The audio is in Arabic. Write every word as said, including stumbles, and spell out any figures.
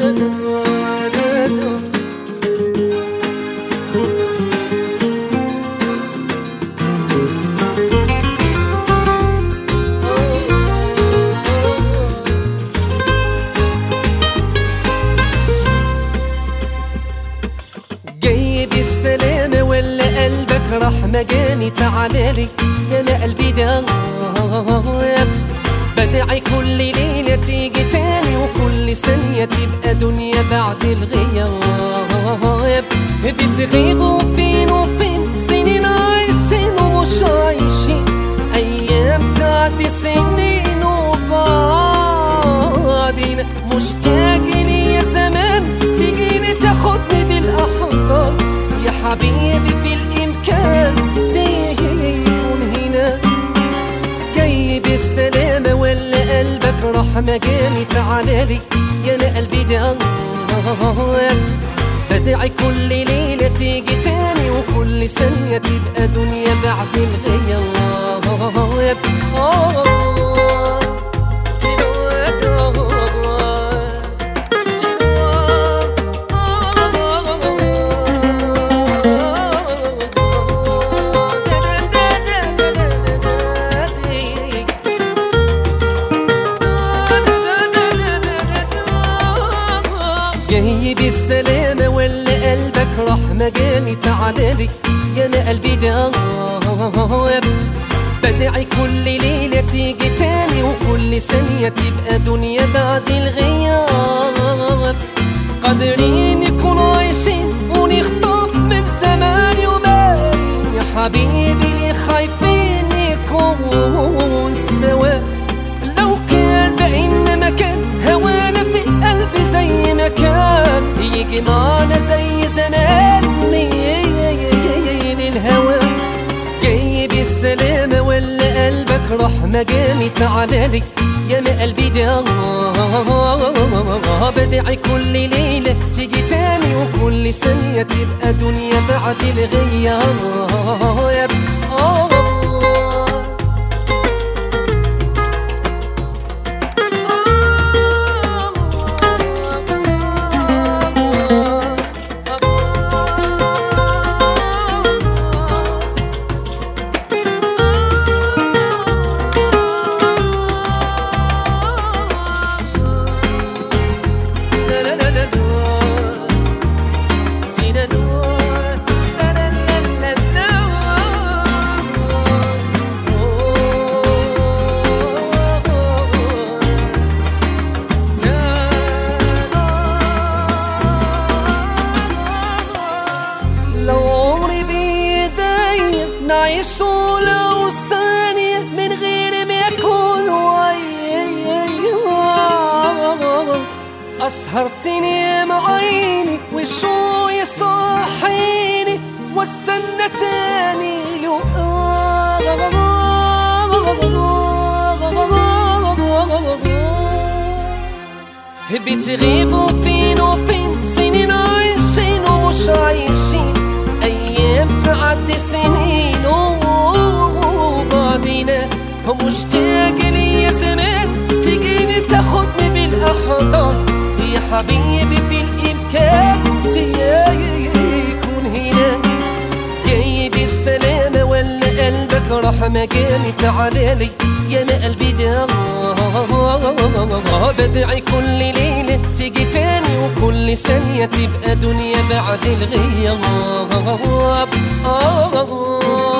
جاي بالسلامة ولا قلبك راح مجاني؟ تعالالي يا ما قلبي داب، بدعي كل ليلة تيجي تاني وكل ثانية تبقى دنيا بعد الغياب. بتغيبوا فين وفين، سنين عايشين ومش عايشين، أيام تعدي سنين وبعدين مشتاقين يا زمان تيجيني تاخدني بالأحضان. يا حبيبي في الإمكان تكون هنا، جاي بالسلامة ولا قلبك راح مجاني؟ تعالالي يا ما قلبي داب، بدعي كل ليلة تيجي تاني وكل ثانية تبقى دنيا بعد الغياب. جاي بالسلامة ولا قلبك راح مجاني؟ تعالالي يا ما قلبي داب، بدعي كل ليلة تيجي تاني وكل ثانية تبقى دنيا بعد الغياب. قادرين نكون عايشين ونخطف من زمان يومين، يا حبيبي ليه خايفين نكون سوا؟ لو كان بقينا مكان هوانا في قلبي زي ما كان، يجي معانا زي زمان الهوى. جاي بالسلامة ولا قلبك راح مجاني؟ تعالالي يا ما قلبي داب، بدعي كل ليلة تيجي تاني وكل ثانية تبقى دنيا بعد الغياب. نعيش ولو ثانية من غير ما يكون وياه، أسهرتني مع عيني وشو يصحيني واستنى تاني له. بتغيبوا فين وفين، سنين عايشين ومش عايشين، أيام تعدي سنين وبعدينا مشتاق لي يا زمان تجيني تاخدني بالأحضان. يا حبيبي في الإمكان تكون هنا، جاي بالسلامة ولا قلبك راح مجاني؟ تعالالي يا ما قلبي داب، بدعي كل ليلة تيجي تاني وكل ثانية تبقى دنيا بعد الغياب.